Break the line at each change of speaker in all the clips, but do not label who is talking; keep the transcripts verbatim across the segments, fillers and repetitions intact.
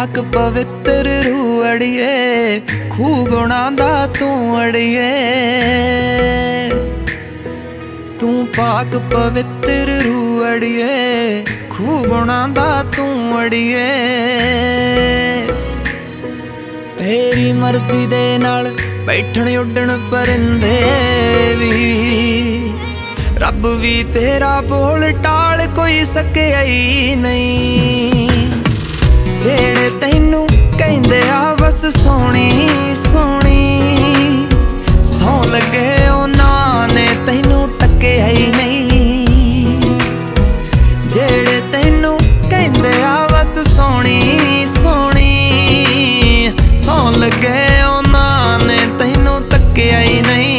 पाक पवित्र रूह अड़िए, खूह गुणां दा तू अड़िए। तू पाक पवित्र रूह अड़िए, खूह गुणां दा तू अड़िए। तेरी मर्जी दे नाल बैठण उड्डण परिंदे भी, रब भी तेरा बोल टाल कोई सकिया ही नहीं। जेड़े तैनू कहंदे आ बस सोहणी सोहणी, सौ लगे उन्हां ने तैनू तकिया ही नहीं। जेड़े तैनू कहंदे आ बस सोहणी सोहणी, सौ लगे उन्हां ने तैनू तकिया ही नहीं।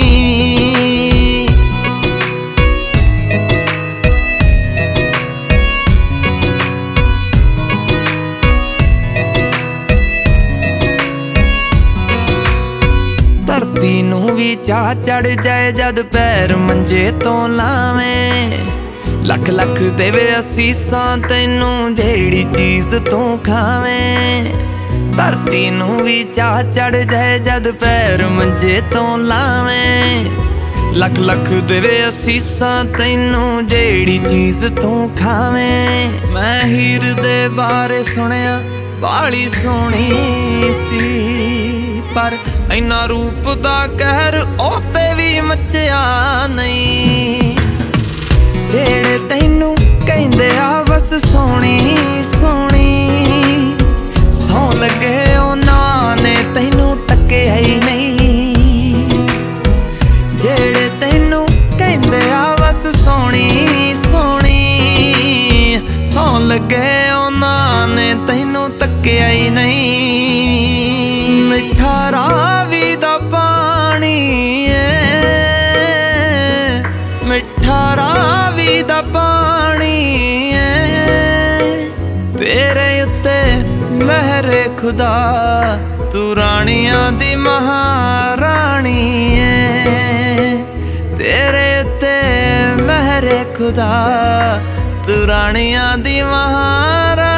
धरती नू भी चाह चढ़ जाए जद पैर मंजे तो लावें, लख लख देवे असीसां तैनू जेड़ी चीज तू खावें। धरती नू भी चाह चढ़ जाए जद पैर मंजे तो लावें, लख लख देवे असीसां तैनू जेड़ी चीज तू खावें। मैं हीर दे बारे सुनिया बाली सोहनी सी, पर इन्ना रूप दा कहर ओते भी मचिया नहीं। जेड़े तैनू कहंदे आ बस सोहणी सोहणी, सौ लगे उन्हां ने तैनू तकिया ही नहीं। जेड़े तैनू कहंदे आ बस सोहणी सोहणी, सौ लगे उन्हां ने तैनू तकिया ही नहीं। मिठा रावी दा पानी है, मिठा रावी दा पानी है, तेरे उत्ते मेहरे खुदा तू रानियां दी महारानी है। तेरे उत्ते मेहरे खुदा तू रानियां दी महारानी।